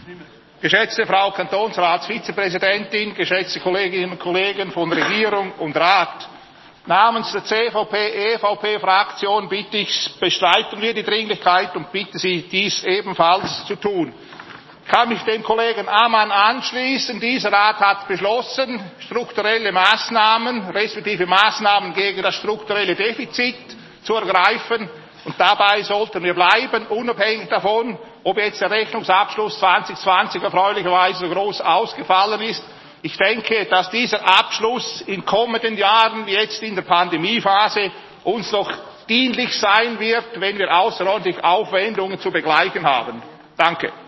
Geschätzte Frau Kantonsratsvizepräsidentin, geschätzte Kolleginnen und Kollegen von Regierung und Rat, namens der CVP-EVP-Fraktion bestreiten wir die Dringlichkeit und bitte Sie, dies ebenfalls zu tun. Ich kann mich dem Kollegen Amann anschließen. Dieser Rat hat beschlossen, strukturelle Maßnahmen, respektive Maßnahmen gegen das strukturelle Defizit zu ergreifen. Und dabei sollten wir bleiben, unabhängig davon, ob jetzt der Rechnungsabschluss 2020 erfreulicherweise so groß ausgefallen ist. Ich denke, dass dieser Abschluss in kommenden Jahren, wie jetzt in der Pandemiephase, uns noch dienlich sein wird, wenn wir außerordentlich Aufwendungen zu begleichen haben. Danke.